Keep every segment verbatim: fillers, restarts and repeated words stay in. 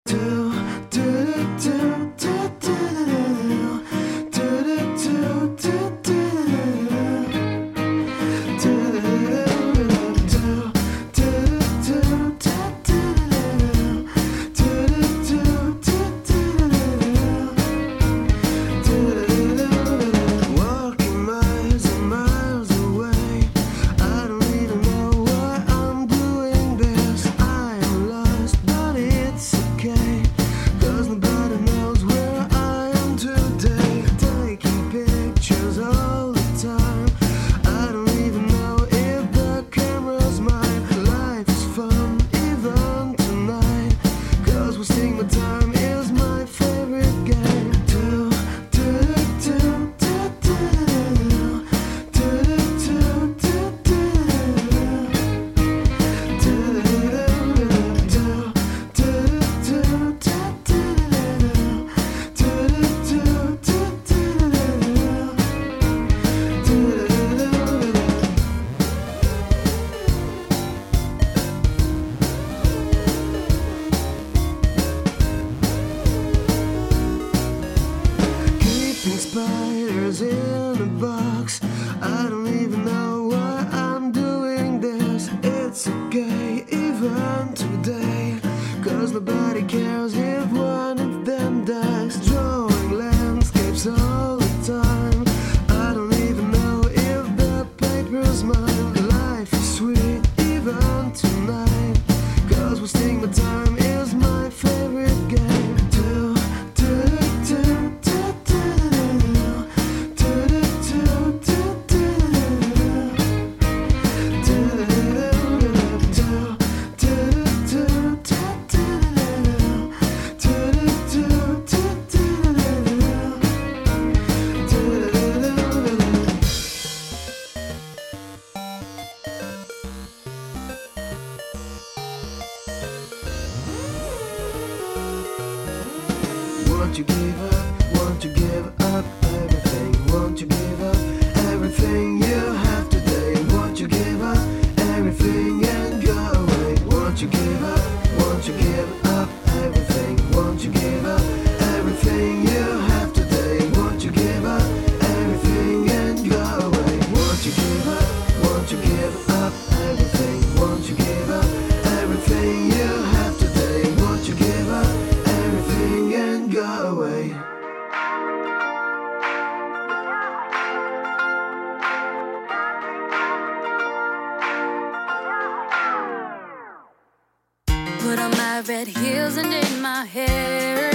Spiders in a box. I don't even know why I'm doing this. It's okay even today, cause nobody cares if one of them dies. Drawing landscapes all the time. I don't even know if the paper's mine. Life is sweet even tonight, cause wasting my time is my favorite game. Do, do, do, do. Won't you give up, won't you give up everything? Won't you give up everything you have today? Won't you give up everything and go away? Won't you give up, won't you give up everything? Won't you give up everything you have today? Won't you give up everything and go away? Won't you give up, won't you give up everything? Won't you give up everything you have today? Won't you give up everything and go away? Put on my red heels and did my hair.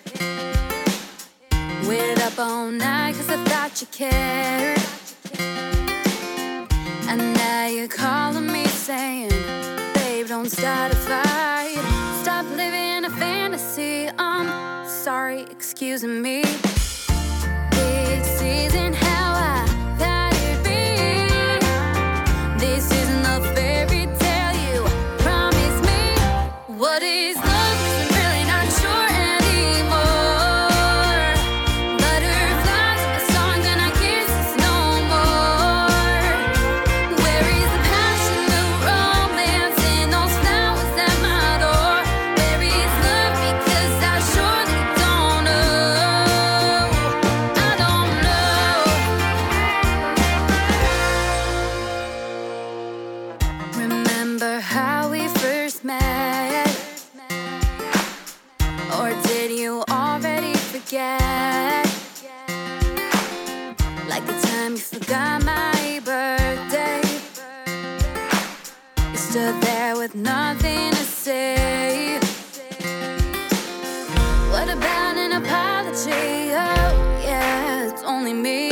Waited up all night cause I thought you cared. And now you're calling me saying, babe, don't start a fight. Stop living a fantasy. I'm sorry, excuse me. This isn't how I thought it'd be. This isn't the fairy tale you promised me. What is love? 'Cause I'm really not sure anymore. Butterflies are songs and I kisses no more. Where is the passion, the romance, and those flowers at my door? Where is love? Because I surely don't know. I don't know. Remember how we first met? Or did you already forget? Like the time you forgot my birthday. You stood there with nothing to say. What about an apology? Oh yeah, it's only me.